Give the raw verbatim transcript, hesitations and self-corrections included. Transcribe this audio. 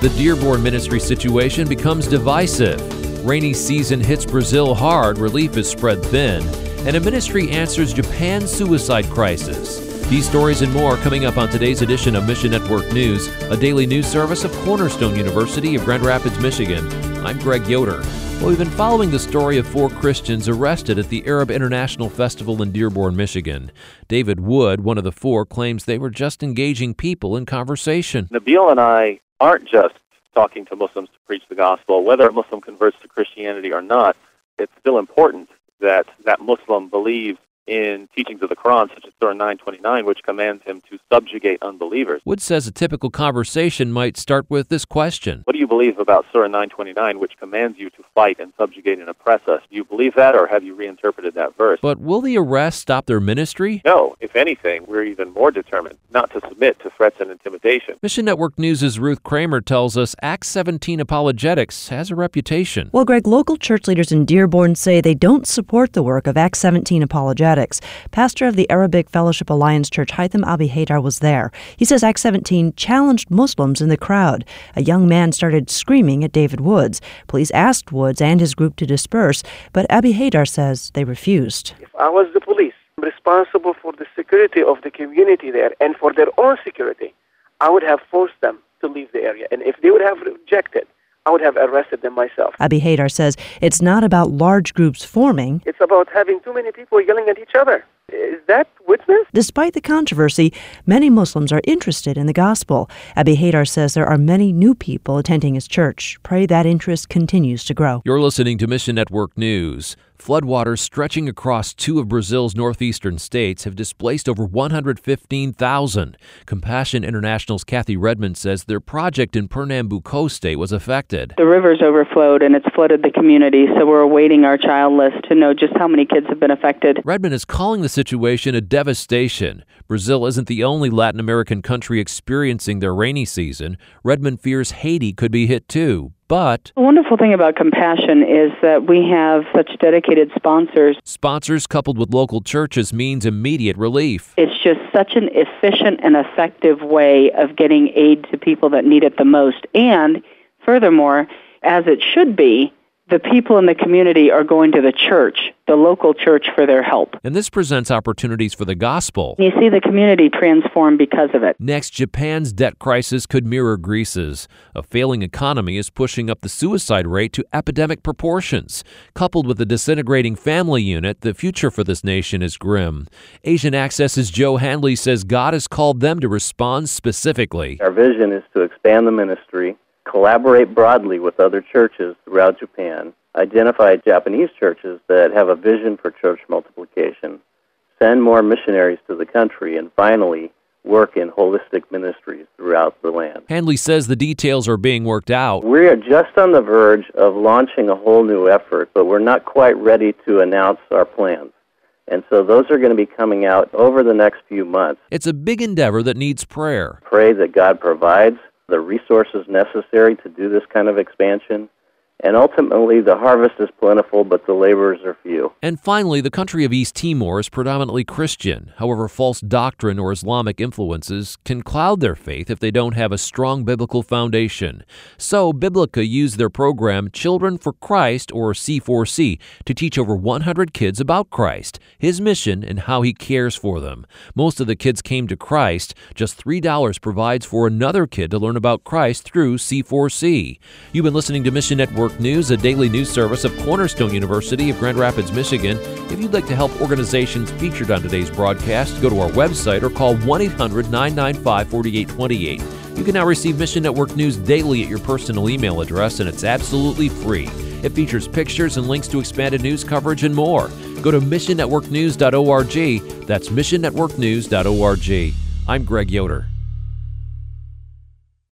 The Dearborn ministry situation becomes divisive. Rainy season hits Brazil hard, relief is spread thin, and a ministry answers Japan's suicide crisis. These stories and more coming up on today's edition of Mission Network News, a daily news service of Cornerstone University of Grand Rapids, Michigan. I'm Greg Yoder. Well, we've been following the story of four Christians arrested at the Arab International Festival in Dearborn, Michigan. David Wood, one of the four, claims they were just engaging people in conversation. Nabil and I aren't just talking to Muslims to preach the gospel. Whether a Muslim converts to Christianity or not, it's still important that that Muslim believes in teachings of the Quran, such as Surah nine twenty-nine, which commands him to subjugate unbelievers. Wood says a typical conversation might start with this question. What do you believe about Surah nine twenty-nine, which commands you to fight and subjugate and oppress us? Do you believe that, or have you reinterpreted that verse? But will the arrest stop their ministry? No. If anything, we're even more determined not to submit to threats and intimidation. Mission Network News' Ruth Kramer tells us Acts seventeen Apologetics has a reputation. Well, Greg, local church leaders in Dearborn say they don't support the work of Acts seventeen Apologetics. Pastor of the Arabic Fellowship Alliance Church, Haitham Abi Haydar, was there. He says Acts seventeen challenged Muslims in the crowd. A young man started screaming at David Woods. Police asked Woods and his group to disperse, but Abi Haydar says they refused. If I was the police responsible for the security of the community there and for their own security, I would have forced them to leave the area. And if they would have rejected, I would have arrested them myself. Abi Haydar says it's not about large groups forming. It's about having too many people yelling at each other. Is that witness? Despite the controversy, many Muslims are interested in the gospel. Abi Haydar says there are many new people attending his church. Pray that interest continues to grow. You're listening to Mission Network News. Floodwaters stretching across two of Brazil's northeastern states have displaced over one hundred fifteen thousand. Compassion International's Kathy Redmond says their project in Pernambuco state was affected. The river's overflowed and it's flooded the community, so we're awaiting our child list to know just how many kids have been affected. Redmond is calling the situation a devastation. Brazil isn't the only Latin American country experiencing their rainy season. Redmond fears Haiti could be hit too. But the wonderful thing about Compassion is that we have such dedicated sponsors. Sponsors coupled with local churches means immediate relief. It's just such an efficient and effective way of getting aid to people that need it the most. And furthermore, as it should be, the people in the community are going to the church, the local church, for their help. And this presents opportunities for the gospel. You see the community transform because of it. Next, Japan's debt crisis could mirror Greece's. A failing economy is pushing up the suicide rate to epidemic proportions. Coupled with a disintegrating family unit, the future for this nation is grim. Asian Access's Joe Handley says God has called them to respond specifically. Our vision is to expand the ministry, collaborate broadly with other churches throughout Japan, identify Japanese churches that have a vision for church multiplication, send more missionaries to the country, and finally, work in holistic ministries throughout the land. Handley says the details are being worked out. We are just on the verge of launching a whole new effort, but we're not quite ready to announce our plans. And so those are going to be coming out over the next few months. It's a big endeavor that needs prayer. Pray that God provides the resources necessary to do this kind of expansion. And ultimately, the harvest is plentiful, but the laborers are few. And finally, the country of East Timor is predominantly Christian. However, false doctrine or Islamic influences can cloud their faith if they don't have a strong biblical foundation. So, Biblica used their program Children for Christ, or C four C, to teach over one hundred kids about Christ, his mission, and how he cares for them. Most of the kids came to Christ. Just three dollars provides for another kid to learn about Christ through C four C. You've been listening to Mission Network News, a daily news service of Cornerstone University of Grand Rapids, Michigan. If you'd like to help organizations featured on today's broadcast, go to our website or call one eight hundred nine nine five four eight two eight. You can now receive Mission Network News daily at your personal email address, and it's absolutely free. It features pictures and links to expanded news coverage and more. Go to mission network news dot org. That's mission network news dot org. I'm Greg Yoder.